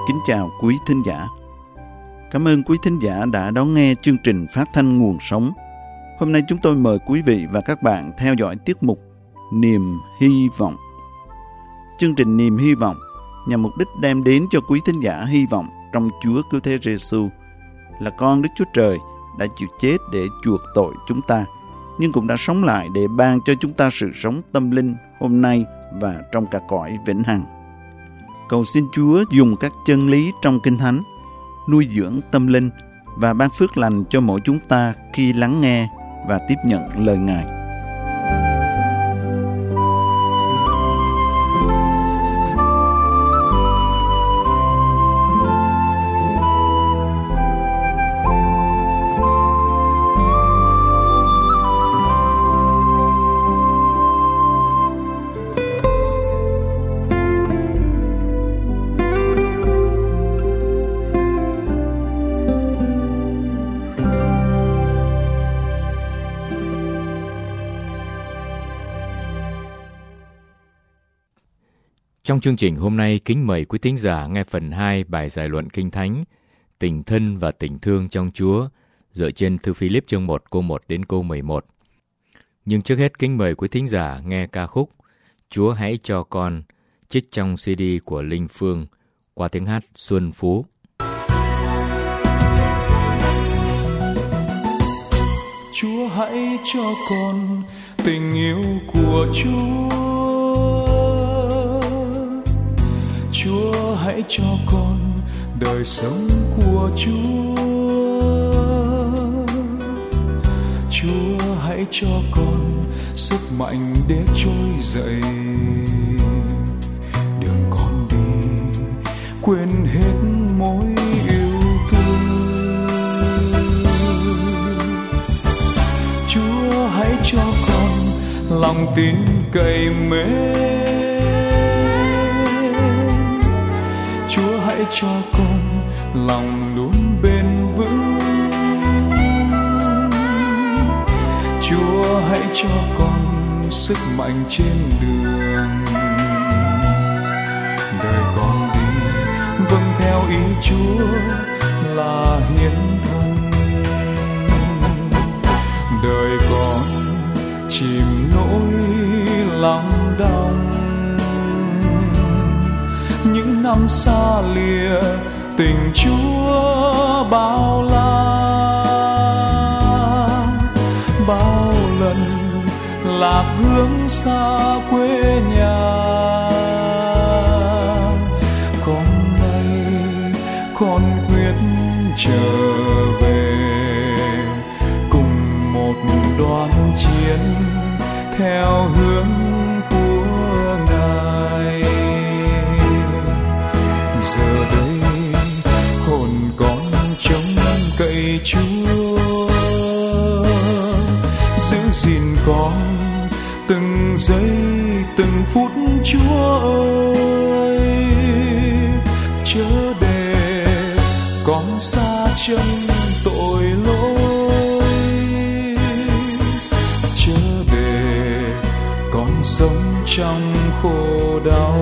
kính chào quý thính giả. Cảm ơn quý thính giả đã đón nghe chương trình phát thanh Nguồn Sống. Hôm nay chúng tôi mời quý vị và các bạn theo dõi tiết mục Niềm Hy Vọng. Chương trình Niềm Hy Vọng nhằm mục đích đem đến cho quý thính giả hy vọng trong Chúa Cứu Thế Giêsu là con Đức Chúa Trời đã chịu chết để chuộc tội chúng ta, nhưng cũng đã sống lại để ban cho chúng ta sự sống tâm linh hôm nay và trong cả cõi vĩnh hằng. Cầu xin Chúa dùng các chân lý trong Kinh Thánh nuôi dưỡng tâm linh và ban phước lành cho mỗi chúng ta khi lắng nghe và tiếp nhận lời Ngài. Trong chương trình hôm nay, kính mời quý thính giả nghe phần 2 bài giải luận Kinh Thánh Tình thân và tình thương trong Chúa dựa trên thư Philip chương 1 câu 1 đến câu 11. Nhưng trước hết kính mời quý thính giả nghe ca khúc Chúa Hãy Cho Con trích trong CD của Linh Phương qua tiếng hát Xuân Phú. Chúa hãy cho con tình yêu của Chúa. Chúa hãy cho con đời sống của Chúa. Chúa hãy cho con sức mạnh để trỗi dậy. Đường con đi quên hết mối yêu thương. Chúa hãy cho con lòng tin cậy mến. Chúa hãy cho con lòng luôn bền vững. Chúa hãy cho con sức mạnh trên đường. Đời con đi vâng theo ý Chúa là hiến thân. Đời con chìm nỗi lòng đong. Những năm xa lìa tình Chúa bao la. Bao lần lạc hướng xa quê nhà. Con nay con quyết trở về cùng một đoàn chiến theo hướng của Ngài. Giờ đây hồn con trông cậy Chúa, giữ gìn con từng giây từng phút Chúa ơi. Chớ để con xa chân tội lỗi. Chớ để con sống trong khổ đau.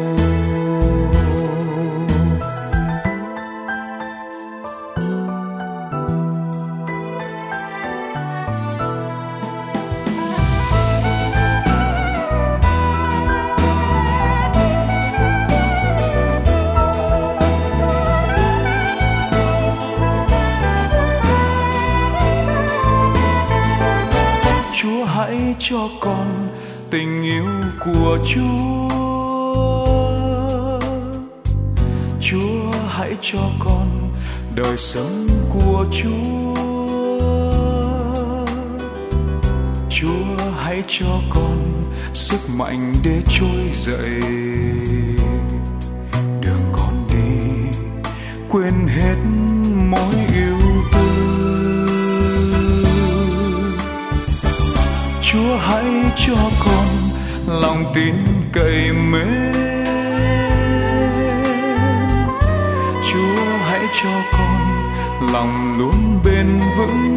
Hãy cho con tình yêu của Chúa. Chúa hãy cho con đời sống của Chúa. Chúa hãy cho con sức mạnh để trỗi dậy. Đường con đi quên hết mối yêu thương. Chúa hãy cho con lòng tin cậy mến. Chúa hãy cho con lòng luôn bền vững.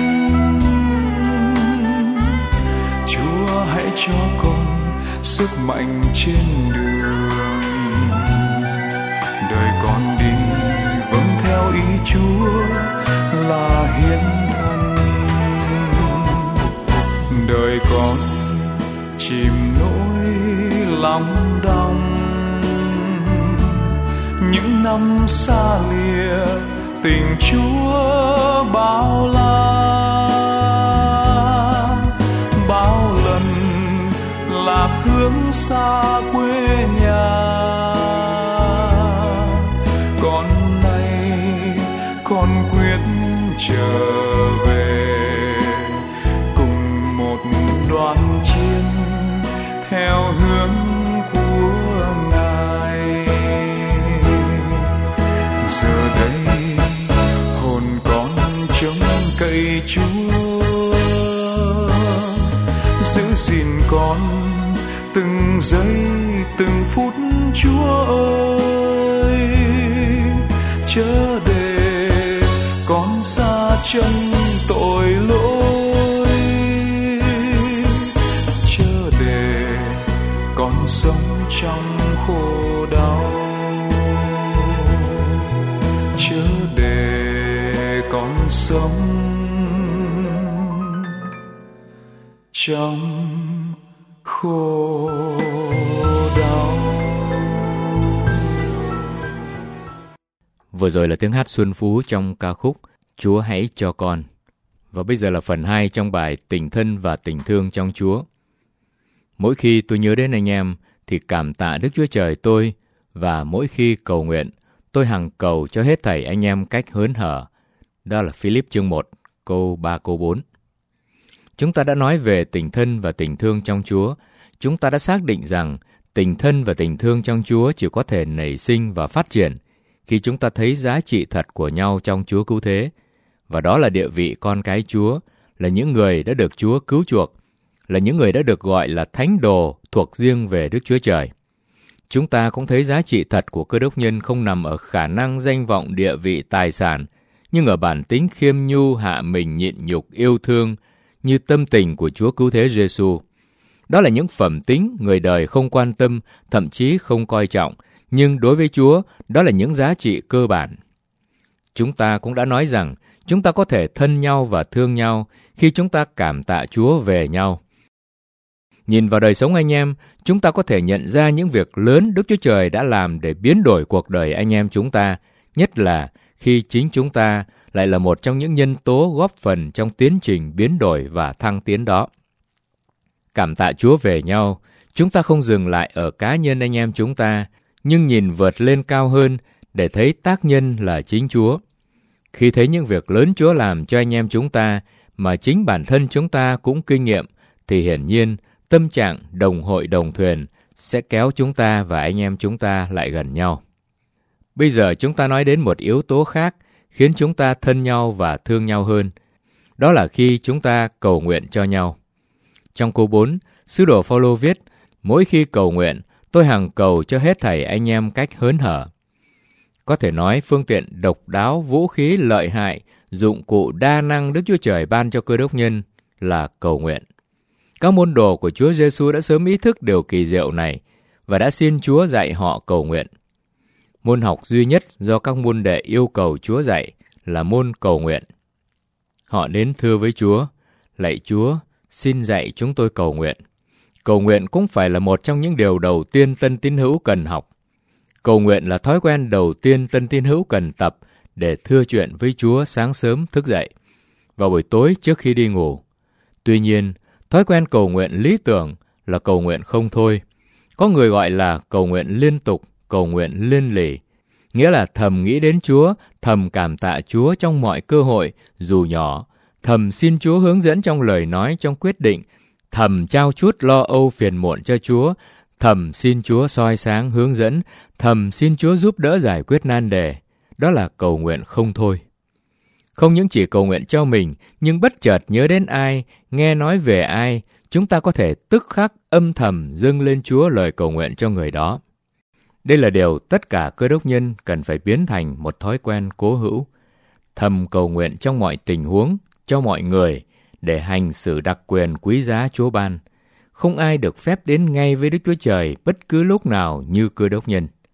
Chúa hãy cho con sức mạnh trên đường. Đời đời con đi vâng theo ý Chúa là hiến thân. Đời con chìm nỗi lòng đong, những năm xa lìa tình Chúa bao la. Bao lần lạc hướng xa quê nhà, con nay con quyết trở về cùng một đoàn chiên theo hướng của Ngài. Giờ đây hồn con trông cậy Chúa, giữ gìn con từng giây từng phút Chúa ơi, chớ để con xa chân tội lỗi, chớ để con sống trong khổ đau, chớ để con sống trong khổ đau. Vừa rồi là tiếng hát Xuân Phú trong ca khúc Chúa hãy cho con. Và bây giờ là phần 2 trong bài Tình thân và tình thương trong Chúa. Mỗi khi tôi nhớ đến anh em thì cảm tạ Đức Chúa Trời tôi, và mỗi khi cầu nguyện tôi hằng cầu cho hết thảy anh em cách hớn hở. Đó là Philip chương 1 câu 3 câu 4. Chúng ta đã nói về tình thân và tình thương trong Chúa. Chúng ta đã xác định rằng tình thân và tình thương trong Chúa chỉ có thể nảy sinh và phát triển khi chúng ta thấy giá trị thật của nhau trong Chúa cứu thế. Và đó là địa vị con cái Chúa, là những người đã được Chúa cứu chuộc, là những người đã được gọi là thánh đồ thuộc riêng về Đức Chúa Trời. Chúng ta cũng thấy giá trị thật của Cơ Đốc nhân không nằm ở khả năng, danh vọng, địa vị, tài sản, nhưng ở bản tính khiêm nhu, hạ mình, nhịn nhục, yêu thương, như tâm tình của Chúa cứu thế Giêsu. Đó là những phẩm tính người đời không quan tâm, thậm chí không coi trọng, nhưng đối với Chúa, đó là những giá trị cơ bản. Chúng ta cũng đã nói rằng chúng ta có thể thân nhau và thương nhau khi chúng ta cảm tạ Chúa về nhau. Nhìn vào đời sống anh em, chúng ta có thể nhận ra những việc lớn Đức Chúa Trời đã làm để biến đổi cuộc đời anh em chúng ta, nhất là khi chính chúng ta lại là một trong những nhân tố góp phần trong tiến trình biến đổi và thăng tiến đó. Cảm tạ Chúa về nhau, chúng ta không dừng lại ở cá nhân anh em chúng ta, nhưng nhìn vượt lên cao hơn để thấy tác nhân là chính Chúa. Khi thấy những việc lớn Chúa làm cho anh em chúng ta mà chính bản thân chúng ta cũng kinh nghiệm, thì hiển nhiên tâm trạng đồng hội đồng thuyền sẽ kéo chúng ta và anh em chúng ta lại gần nhau. Bây giờ chúng ta nói đến một yếu tố khác khiến chúng ta thân nhau và thương nhau hơn. Đó là khi chúng ta cầu nguyện cho nhau. Trong câu 4, sứ đồ Phao-lô viết: mỗi khi cầu nguyện, tôi hằng cầu cho hết thảy anh em cách hớn hở. Có thể nói phương tiện độc đáo, vũ khí lợi hại, dụng cụ đa năng Đức Chúa Trời ban cho Cơ Đốc nhân là cầu nguyện. Các môn đồ của Chúa Giêsu đã sớm ý thức điều kỳ diệu này và đã xin Chúa dạy họ cầu nguyện. Môn học duy nhất do các môn đệ yêu cầu Chúa dạy là môn cầu nguyện. Họ đến thưa với Chúa: lạy Chúa, xin dạy chúng tôi cầu nguyện. Cầu nguyện cũng phải là một trong những điều đầu tiên tân tín hữu cần học. Cầu nguyện là thói quen đầu tiên tân tín hữu cần tập để thưa chuyện với Chúa sáng sớm thức dậy, vào buổi tối trước khi đi ngủ. Tuy nhiên, thói quen cầu nguyện lý tưởng là cầu nguyện không thôi. Có người gọi là cầu nguyện liên tục, cầu nguyện liên lỉ, nghĩa là thầm nghĩ đến Chúa, thầm cảm tạ Chúa trong mọi cơ hội, dù nhỏ, thầm xin Chúa hướng dẫn trong lời nói, trong quyết định, thầm trao chút lo âu phiền muộn cho Chúa, thầm xin Chúa soi sáng hướng dẫn, thầm xin Chúa giúp đỡ giải quyết nan đề. Đó là cầu nguyện không thôi. Không những chỉ cầu nguyện cho mình, nhưng bất chợt nhớ đến ai, nghe nói về ai, chúng ta có thể tức khắc âm thầm dâng lên Chúa lời cầu nguyện cho người đó. Đây là điều tất cả Cơ Đốc nhân cần phải biến thành một thói quen cố hữu. Thầm cầu nguyện trong mọi tình huống, cho mọi người, để hành xử đặc quyền quý giá Chúa ban. Không ai được phép đến ngay với Đức Chúa Trời bất cứ lúc nào như Cơ Đốc nhân.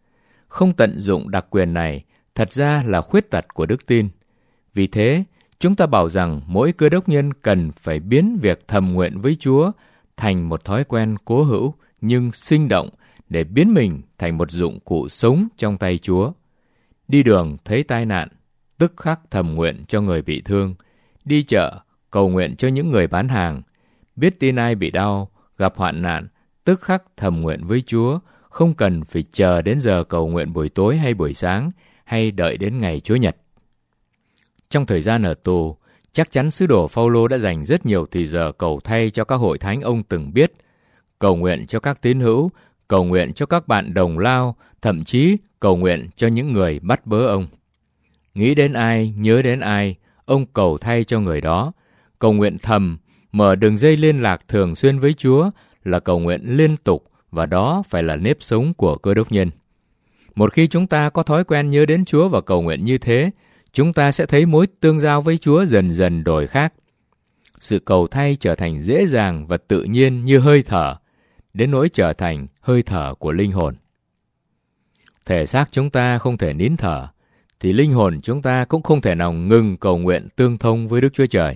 không tận dụng đặc quyền này thật ra là khuyết tật của đức tin. Vì thế, chúng ta bảo rằng mỗi Cơ đốc nhân cần phải biến việc thầm nguyện với Chúa thành một thói quen cố hữu nhưng sinh động để biến mình thành một dụng cụ sống trong tay Chúa. Đi đường thấy tai nạn, tức khắc thầm nguyện cho người bị thương. Đi chợ, cầu nguyện cho những người bán hàng. Biết tin ai bị đau, gặp hoạn nạn, tức khắc thầm nguyện với Chúa, không cần phải chờ đến giờ cầu nguyện buổi tối hay buổi sáng, hay đợi đến ngày Chúa Nhật. Trong thời gian ở tù, chắc chắn sứ đồ Phao-lô đã dành rất nhiều thời giờ cầu thay cho các hội thánh ông từng biết, cầu nguyện cho các tín hữu, cầu nguyện cho các bạn đồng lao, thậm chí cầu nguyện cho những người bắt bớ ông. Nghĩ đến ai, nhớ đến ai, ông cầu thay cho người đó. Cầu nguyện thầm, mở đường dây liên lạc thường xuyên với Chúa là cầu nguyện liên tục, và đó phải là nếp sống của Cơ đốc nhân. Một khi chúng ta có thói quen nhớ đến Chúa và cầu nguyện như thế, chúng ta sẽ thấy mối tương giao với Chúa dần dần đổi khác. Sự cầu thay trở thành dễ dàng và tự nhiên như hơi thở, đến nỗi trở thành hơi thở của linh hồn. Thể xác chúng ta không thể nín thở, thì linh hồn chúng ta cũng không thể nào ngừng cầu nguyện tương thông với Đức Chúa Trời.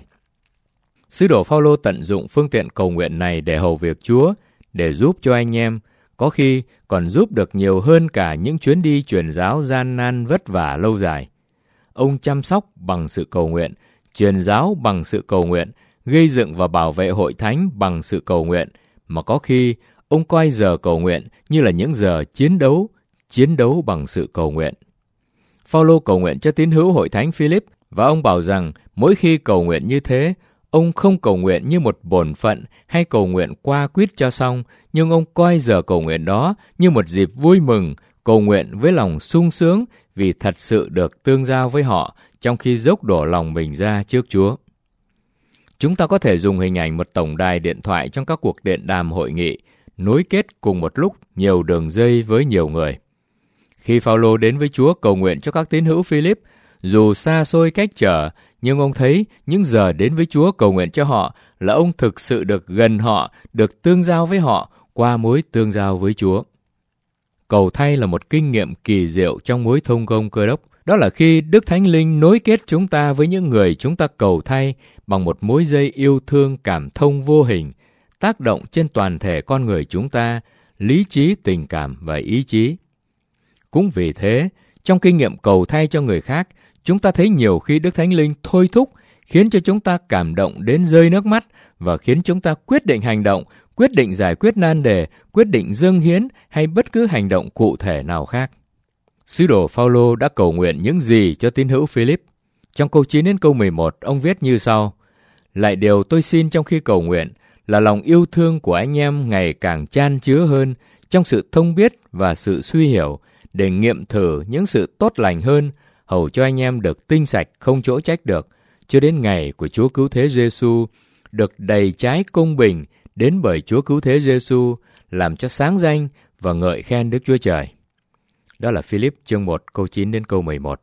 Sứ đồ Phao-lô tận dụng phương tiện cầu nguyện này để hầu việc Chúa, để giúp cho anh em, có khi còn giúp được nhiều hơn cả những chuyến đi truyền giáo gian nan vất vả lâu dài. Ông chăm sóc bằng sự cầu nguyện, truyền giáo bằng sự cầu nguyện, gây dựng và bảo vệ hội thánh bằng sự cầu nguyện, mà có khi ông coi giờ cầu nguyện như là những giờ chiến đấu bằng sự cầu nguyện. Phao-lô cầu nguyện cho tín hữu hội thánh Philip, và ông bảo rằng mỗi khi cầu nguyện như thế, ông không cầu nguyện như một bổn phận hay cầu nguyện qua quýt cho xong, nhưng ông coi giờ cầu nguyện đó như một dịp vui mừng, cầu nguyện với lòng sung sướng vì thật sự được tương giao với họ trong khi dốc đổ lòng mình ra trước Chúa. Chúng ta có thể dùng hình ảnh một tổng đài điện thoại trong các cuộc điện đàm hội nghị, nối kết cùng một lúc nhiều đường dây với nhiều người. Khi Phao-lô đến với Chúa cầu nguyện cho các tín hữu Philip, dù xa xôi cách trở, nhưng ông thấy những giờ đến với Chúa cầu nguyện cho họ là ông thực sự được gần họ, được tương giao với họ qua mối tương giao với Chúa. Cầu thay là một kinh nghiệm kỳ diệu trong mối thông công Cơ đốc. Đó là khi Đức Thánh Linh nối kết chúng ta với những người chúng ta cầu thay bằng một mối dây yêu thương cảm thông vô hình, tác động trên toàn thể con người chúng ta, lý trí, tình cảm và ý chí. Cũng vì thế, trong kinh nghiệm cầu thay cho người khác, chúng ta thấy nhiều khi Đức Thánh Linh thôi thúc, khiến cho chúng ta cảm động đến rơi nước mắt và khiến chúng ta quyết định hành động, quyết định giải quyết nan đề, quyết định dâng hiến hay bất cứ hành động cụ thể nào khác. Sứ đồ Phao-lô đã cầu nguyện những gì cho tín hữu Philip? Trong câu 9 đến câu 11, ông viết như sau: Lại điều tôi xin trong khi cầu nguyện là lòng yêu thương của anh em ngày càng chan chứa hơn trong sự thông biết và sự suy hiểu, để nghiệm thử những sự tốt lành hơn, hầu cho anh em được tinh sạch không chỗ trách được, cho đến ngày của Chúa Cứu Thế Giêsu được đầy trái công bình đến bởi Chúa Cứu Thế Giêsu, làm cho sáng danh và ngợi khen Đức Chúa Trời. Đó là Philip chương 1 câu 9 đến câu 11.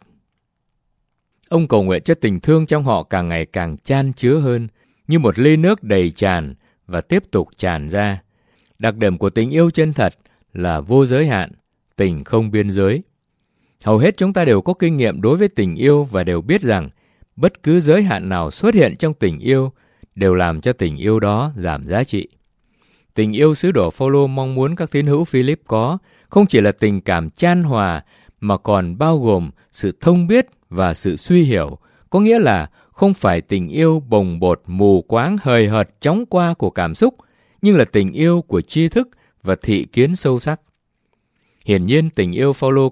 Ông cầu nguyện cho tình thương trong họ càng ngày càng chan chứa hơn, như một ly nước đầy tràn và tiếp tục tràn ra. Đặc điểm của tình yêu chân thật là vô giới hạn, tình không biên giới. Hầu hết chúng ta đều có kinh nghiệm đối với tình yêu và đều biết rằng bất cứ giới hạn nào xuất hiện trong tình yêu đều làm cho tình yêu đó giảm giá trị. Tình yêu sứ đồ Phao-lô mong muốn các tín hữu Philip có không chỉ là tình cảm chan hòa, mà còn bao gồm sự thông biết và sự suy hiểu, có nghĩa là không phải tình yêu bồng bột, mù quáng, hời hợt, chóng qua của cảm xúc, nhưng là tình yêu của tri thức và thị kiến sâu sắc. Hiển nhiên tình yêu Phao-lô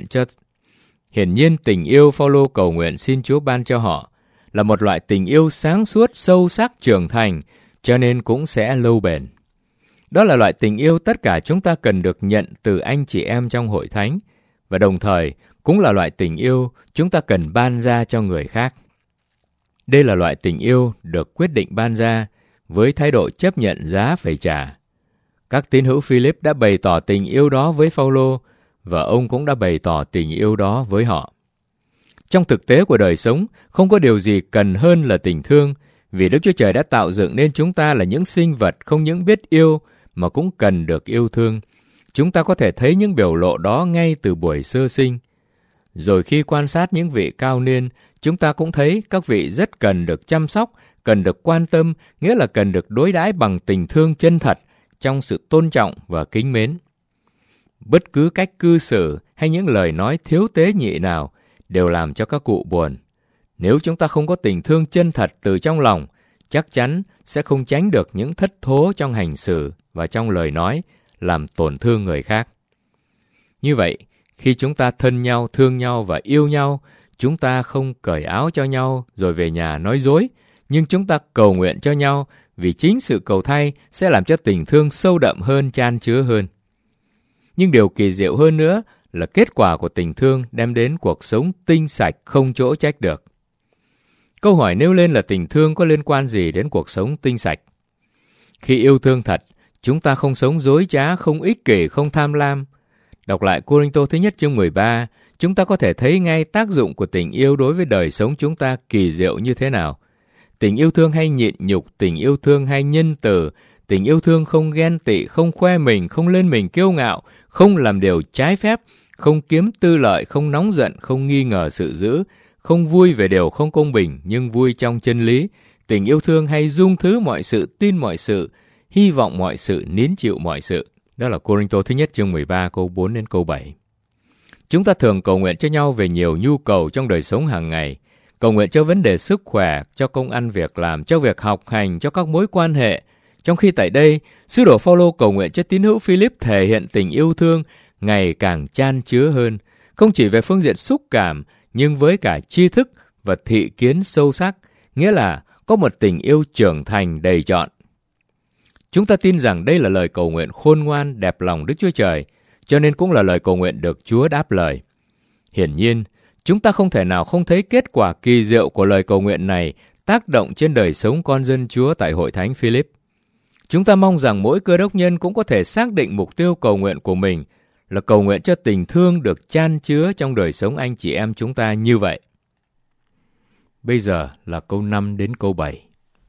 cầu nguyện xin Chúa ban cho họ là một loại tình yêu sáng suốt, sâu sắc, trưởng thành, cho nên cũng sẽ lâu bền. Đó là loại tình yêu tất cả chúng ta cần được nhận từ anh chị em trong hội thánh, và đồng thời cũng là loại tình yêu chúng ta cần ban ra cho người khác. Đây là loại tình yêu được quyết định ban ra với thái độ chấp nhận giá phải trả. Các tín hữu Philip đã bày tỏ tình yêu đó với Phao-lô, và ông cũng đã bày tỏ tình yêu đó với họ. Trong thực tế của đời sống, không có điều gì cần hơn là tình thương, vì Đức Chúa Trời đã tạo dựng nên chúng ta là những sinh vật không những biết yêu, mà cũng cần được yêu thương. Chúng ta có thể thấy những biểu lộ đó ngay từ buổi sơ sinh. Rồi khi quan sát những vị cao niên, chúng ta cũng thấy các vị rất cần được chăm sóc, cần được quan tâm, nghĩa là cần được đối đãi bằng tình thương chân thật, trong sự tôn trọng và kính mến. Bất cứ cách cư xử hay những lời nói thiếu tế nhị nào đều làm cho các cụ buồn. Nếu chúng ta không có tình thương chân thật từ trong lòng, chắc chắn sẽ không tránh được những thất thố trong hành xử và trong lời nói, làm tổn thương người khác. Như vậy, khi chúng ta thân nhau, thương nhau và yêu nhau, chúng ta không cởi áo cho nhau rồi về nhà nói dối, nhưng chúng ta cầu nguyện cho nhau, vì chính sự cầu thay sẽ làm cho tình thương sâu đậm hơn, chan chứa hơn. Nhưng điều kỳ diệu hơn nữa là kết quả của tình thương đem đến cuộc sống tinh sạch không chỗ trách được. Câu hỏi nêu lên là tình thương có liên quan gì đến cuộc sống tinh sạch? Khi yêu thương thật, chúng ta không sống dối trá, không ích kỷ, không tham lam. Đọc lại Cô-rinh-tô thứ nhất chương 13, chúng ta có thể thấy ngay tác dụng của tình yêu đối với đời sống chúng ta kỳ diệu như thế nào. Tình yêu thương hay nhịn nhục, tình yêu thương hay nhân từ, tình yêu thương không ghen tị, không khoe mình, không lên mình kiêu ngạo, không làm điều trái phép, không kiếm tư lợi, không nóng giận, không nghi ngờ sự dữ, không vui về điều không công bình, nhưng vui trong chân lý. Tình yêu thương hay dung thứ mọi sự, tin mọi sự, hy vọng mọi sự, nín chịu mọi sự. Đó là Cô-rinh-tô thứ nhất chương 13 câu 4 đến câu 7. Chúng ta thường cầu nguyện cho nhau về nhiều nhu cầu trong đời sống hàng ngày. Cầu nguyện cho vấn đề sức khỏe, cho công ăn việc làm, cho việc học hành, cho các mối quan hệ. Trong khi tại đây, sứ đồ Phao-lô cầu nguyện cho tín hữu Philip thể hiện tình yêu thương ngày càng chan chứa hơn, không chỉ về phương diện xúc cảm, nhưng với cả tri thức và thị kiến sâu sắc, nghĩa là có một tình yêu trưởng thành đầy trọn. Chúng ta tin rằng đây là lời cầu nguyện khôn ngoan, đẹp lòng Đức Chúa Trời, cho nên cũng là lời cầu nguyện được Chúa đáp lời. Hiển nhiên, chúng ta không thể nào không thấy kết quả kỳ diệu của lời cầu nguyện này tác động trên đời sống con dân Chúa tại Hội Thánh Philip. Chúng ta mong rằng mỗi cơ đốc nhân cũng có thể xác định mục tiêu cầu nguyện của mình là cầu nguyện cho tình thương được chan chứa trong đời sống anh chị em chúng ta như vậy. Bây giờ là câu 5 đến câu 7.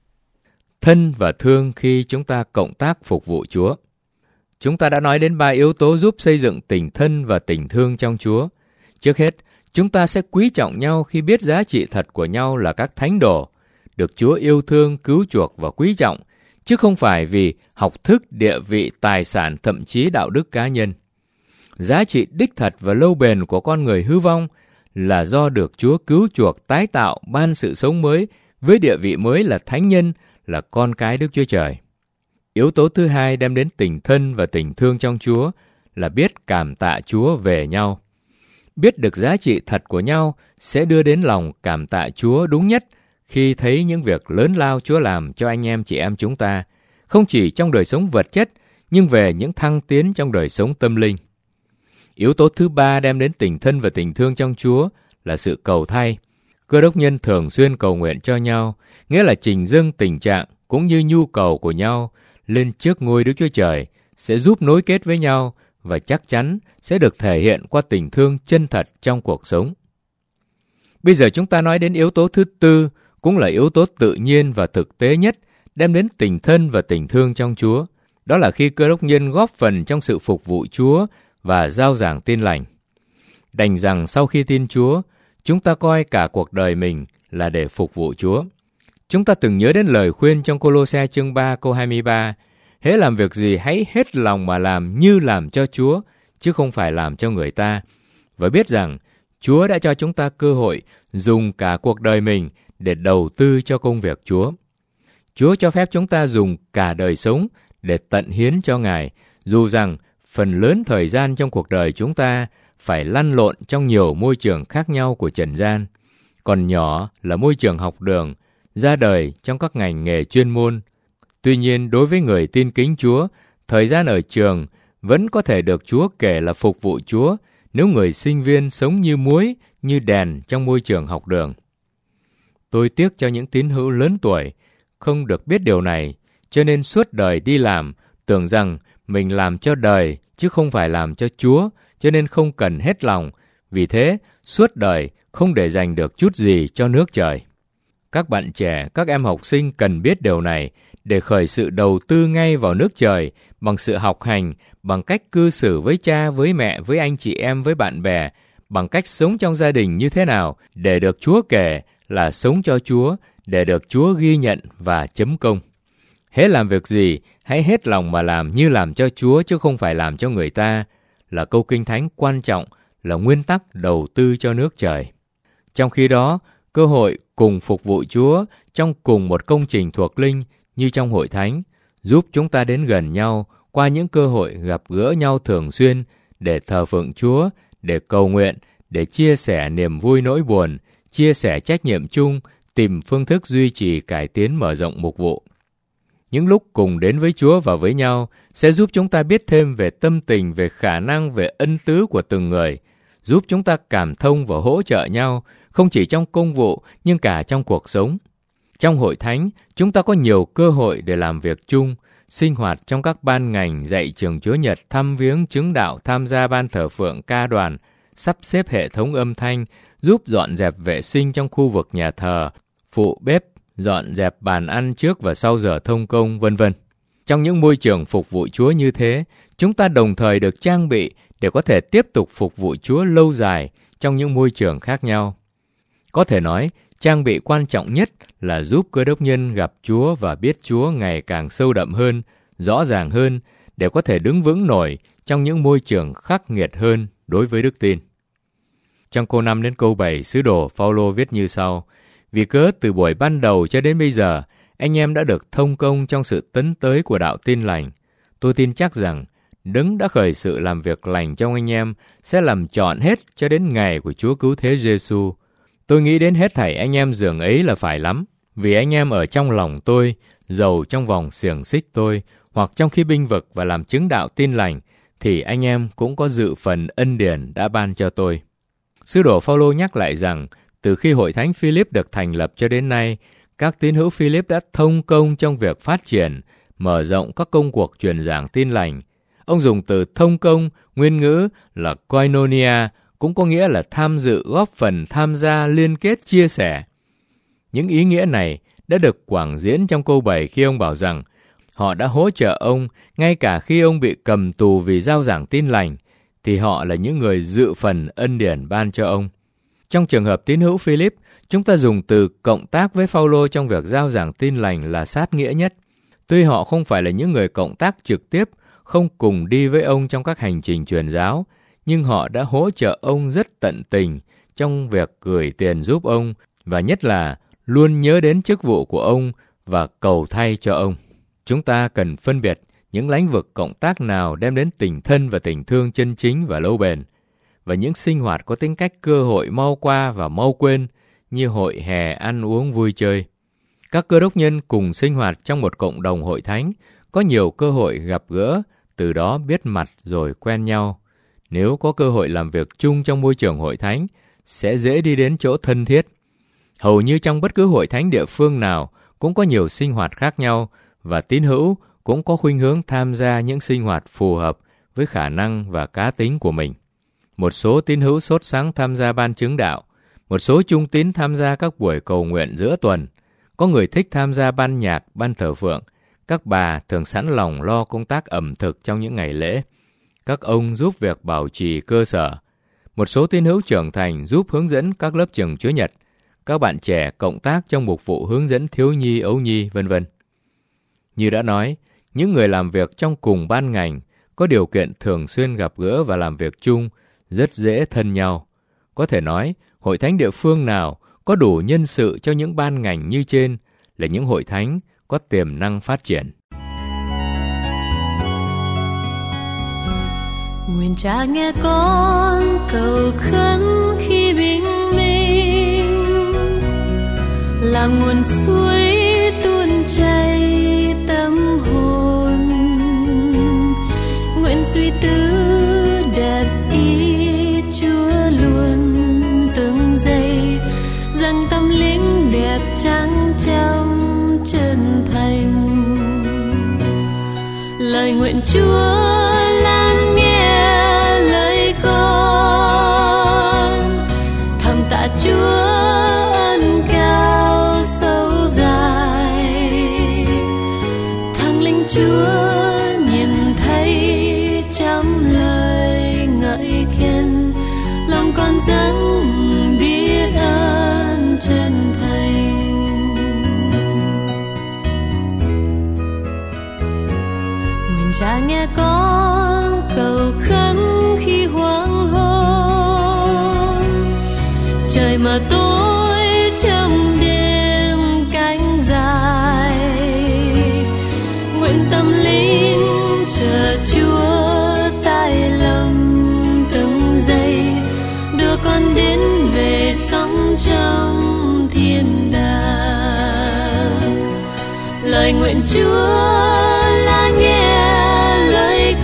Thân và thương khi chúng ta cộng tác phục vụ Chúa. Chúng ta đã nói đến 3 yếu tố giúp xây dựng tình thân và tình thương trong Chúa. Trước hết, chúng ta sẽ quý trọng nhau khi biết giá trị thật của nhau là các thánh đồ, được Chúa yêu thương, cứu chuộc và quý trọng, chứ không phải vì học thức, địa vị, tài sản, thậm chí đạo đức cá nhân. Giá trị đích thật và lâu bền của con người hư vong là do được Chúa cứu chuộc, tái tạo, ban sự sống mới với địa vị mới là thánh nhân, là con cái Đức Chúa Trời. Yếu tố thứ hai đem đến tình thân và tình thương trong Chúa là biết cảm tạ Chúa về nhau. Biết được giá trị thật của nhau sẽ đưa đến lòng cảm tạ Chúa đúng nhất khi thấy những việc lớn lao Chúa làm cho anh em chị em chúng ta, không chỉ trong đời sống vật chất, nhưng về những thăng tiến trong đời sống tâm linh. Yếu tố thứ ba đem đến tình thân và tình thương trong Chúa là sự cầu thay. Cơ đốc nhân thường xuyên cầu nguyện cho nhau, nghĩa là trình dâng tình trạng cũng như nhu cầu của nhau lên trước ngôi Đức Chúa Trời, sẽ giúp nối kết với nhau và chắc chắn sẽ được thể hiện qua tình thương chân thật trong cuộc sống. Bây giờ chúng ta nói đến yếu tố thứ tư, cũng là yếu tố tự nhiên và thực tế nhất, đem đến tình thân và tình thương trong Chúa. Đó là khi cơ đốc nhân góp phần trong sự phục vụ Chúa và rao giảng tin lành. Đành rằng sau khi tin Chúa, chúng ta coi cả cuộc đời mình là để phục vụ Chúa. Chúng ta từng nhớ đến lời khuyên trong Cô-lô-se chương 3 câu 23, hễ làm việc gì hãy hết lòng mà làm như làm cho Chúa, chứ không phải làm cho người ta. Và biết rằng Chúa đã cho chúng ta cơ hội dùng cả cuộc đời mình để đầu tư cho công việc Chúa. Chúa cho phép chúng ta dùng cả đời sống để tận hiến cho Ngài, dù rằng phần lớn thời gian trong cuộc đời chúng ta phải lăn lộn trong nhiều môi trường khác nhau của trần gian. Còn nhỏ là môi trường học đường, ra đời trong các ngành nghề chuyên môn. Tuy nhiên, đối với người tin kính Chúa, thời gian ở trường vẫn có thể được Chúa kể là phục vụ Chúa nếu người sinh viên sống như muối, như đèn trong môi trường học đường. Tôi tiếc cho những tín hữu lớn tuổi không được biết điều này, cho nên suốt đời đi làm, tưởng rằng mình làm cho đời chứ không phải làm cho Chúa, cho nên không cần hết lòng. Vì thế, suốt đời không để dành được chút gì cho nước trời. Các bạn trẻ, các em học sinh cần biết điều này để khởi sự đầu tư ngay vào nước trời bằng sự học hành, bằng cách cư xử với cha, với mẹ, với anh chị em, với bạn bè, bằng cách sống trong gia đình như thế nào để được Chúa kể là sống cho Chúa, để được Chúa ghi nhận và chấm công. Hễ làm việc gì, hãy hết lòng mà làm như làm cho Chúa chứ không phải làm cho người ta, là câu Kinh Thánh quan trọng, là nguyên tắc đầu tư cho nước trời. Trong khi đó, cơ hội cùng phục vụ Chúa trong cùng một công trình thuộc linh như trong hội thánh giúp chúng ta đến gần nhau qua những cơ hội gặp gỡ nhau thường xuyên để thờ phượng Chúa, để cầu nguyện, để chia sẻ niềm vui nỗi buồn, chia sẻ trách nhiệm chung, tìm phương thức duy trì cải tiến mở rộng mục vụ. Những lúc cùng đến với Chúa và với nhau sẽ giúp chúng ta biết thêm về tâm tình, về khả năng, về ân tứ của từng người, giúp chúng ta cảm thông và hỗ trợ nhau, không chỉ trong công vụ nhưng cả trong cuộc sống. Trong hội thánh, chúng ta có nhiều cơ hội để làm việc chung, sinh hoạt trong các ban ngành, dạy trường Chúa Nhật, thăm viếng chứng đạo, tham gia ban thờ phượng ca đoàn, sắp xếp hệ thống âm thanh, giúp dọn dẹp vệ sinh trong khu vực nhà thờ, phụ bếp, dọn dẹp bàn ăn trước và sau giờ thông công, vân vân. Trong những môi trường phục vụ Chúa như thế, chúng ta đồng thời được trang bị để có thể tiếp tục phục vụ Chúa lâu dài trong những môi trường khác nhau. Có thể nói, trang bị quan trọng nhất là giúp cơ đốc nhân gặp Chúa và biết Chúa ngày càng sâu đậm hơn, rõ ràng hơn, để có thể đứng vững nổi trong những môi trường khắc nghiệt hơn đối với đức tin. Trong câu 5 đến câu 7, sứ đồ Phaolô viết như sau: Vì cớ từ buổi ban đầu cho đến bây giờ, anh em đã được thông công trong sự tấn tới của đạo tin lành. Tôi tin chắc rằng Đấng đã khởi sự làm việc lành trong anh em sẽ làm trọn hết cho đến ngày của Chúa Cứu Thế Giêsu. Tôi nghĩ đến hết thảy anh em dường ấy là phải lắm, vì anh em ở trong lòng tôi, dầu trong vòng xiềng xích tôi, hoặc trong khi binh vực và làm chứng đạo tin lành, thì anh em cũng có dự phần ân điển đã ban cho tôi. Sứ đồ Phaolô nhắc lại rằng, từ khi hội thánh Philip được thành lập cho đến nay, các tín hữu Philip đã thông công trong việc phát triển, mở rộng các công cuộc truyền giảng tin lành. Ông dùng từ thông công, nguyên ngữ là koinonia, cũng có nghĩa là tham dự, góp phần, tham gia, liên kết, chia sẻ. Những ý nghĩa này đã được quảng diễn trong câu 7 khi ông bảo rằng họ đã hỗ trợ ông ngay cả khi ông bị cầm tù vì rao giảng tin lành, thì họ là những người dự phần ân điển ban cho ông. Trong trường hợp tín hữu Philip, chúng ta dùng từ cộng tác với Phaolô trong việc rao giảng tin lành là sát nghĩa nhất. Tuy họ không phải là những người cộng tác trực tiếp, không cùng đi với ông trong các hành trình truyền giáo, nhưng họ đã hỗ trợ ông rất tận tình trong việc gửi tiền giúp ông, và nhất là luôn nhớ đến chức vụ của ông và cầu thay cho ông. Chúng ta cần phân biệt những lĩnh vực cộng tác nào đem đến tình thân và tình thương chân chính và lâu bền, và những sinh hoạt có tính cách cơ hội mau qua và mau quên như hội hè, ăn uống, vui chơi. Các cơ đốc nhân cùng sinh hoạt trong một cộng đồng hội thánh có nhiều cơ hội gặp gỡ, từ đó biết mặt rồi quen nhau. Nếu có cơ hội làm việc chung trong môi trường hội thánh, sẽ dễ đi đến chỗ thân thiết. Hầu như trong bất cứ hội thánh địa phương nào cũng có nhiều sinh hoạt khác nhau, và tín hữu cũng có khuynh hướng tham gia những sinh hoạt phù hợp với khả năng và cá tính của mình. Một số tín hữu sốt sắng tham gia ban chứng đạo, một số trung tín tham gia các buổi cầu nguyện giữa tuần, có người thích tham gia ban nhạc, ban thờ phượng, các bà thường sẵn lòng lo công tác ẩm thực trong những ngày lễ, các ông giúp việc bảo trì cơ sở, một số tín hữu trưởng thành giúp hướng dẫn các lớp trường Chúa Nhật, các bạn trẻ cộng tác trong mục vụ hướng dẫn thiếu nhi, ấu nhi, vân vân. Như đã nói, những người làm việc trong cùng ban ngành có điều kiện thường xuyên gặp gỡ và làm việc chung, rất dễ thân nhau. Có thể nói, hội thánh địa phương nào có đủ nhân sự cho những ban ngành như trên là những hội thánh có tiềm năng phát triển. Nguyện Cha nghe con cầu khấn khi bình minh, làm nguồn suối tuôn chảy tâm hồn. Nguyện suy tư đặt ý Chúa luôn từng giây, dâng tâm linh đẹp trắng trong chân thành. Lời nguyện Chúa lắng nghe lời con, thầm tạ Chúa ân cao sâu dài. nghe con cầu khấn khi hoàng hôn. Trời mờ tối trong đêm cánh dài, nguyện tâm linh chờ Chúa tay lòng từng giây, đưa con đến về sống trong thiên đàng. Lời nguyện Chúa là nghe lời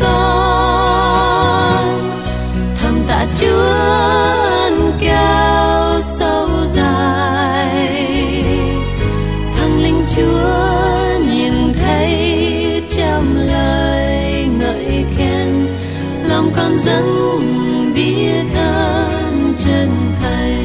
con, thầm tạ Chúa ơn cao sâu dài. Thằng linh Chúa nhìn thấy trong lời ngợi khen, lòng con dâng biết ơn chân thành.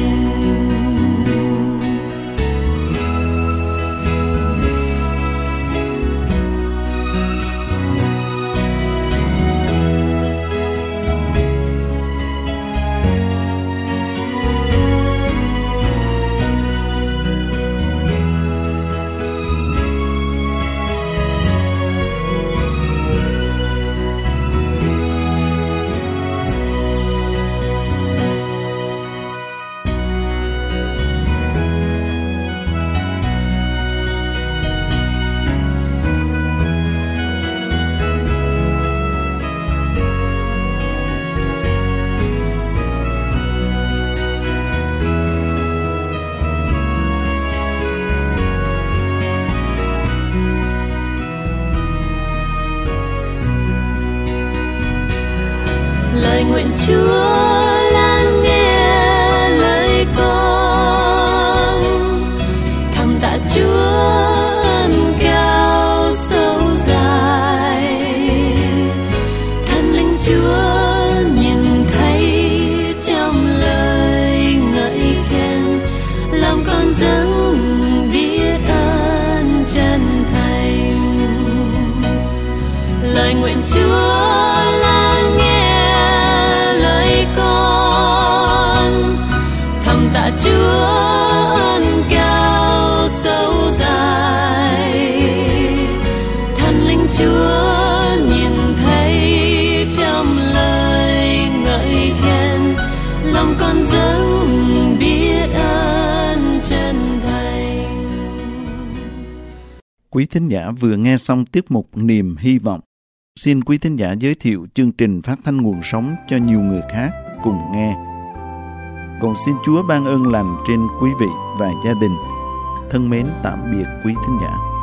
Lời nguyện Chúa là nghe lời con, thầm tạ Chúa ơn cao sâu dài. Thần linh Chúa nhìn thấy trong lời ngợi khen, lòng con dâng biết ơn chân thành. Lời nguyện Chúa tạ Chúa ơn cao sâu dài. Thần linh Chúa nhìn thấy trong lời ngợi khen, lòng con dâng biết ơn chân thành. Quý thính giả vừa nghe xong tiết mục Niềm Hy Vọng. Xin quý thính giả giới thiệu chương trình phát thanh nguồn sống cho nhiều người khác cùng nghe. Còn xin Chúa ban ơn lành trên quý vị và gia đình. Thân mến tạm biệt quý thính giả.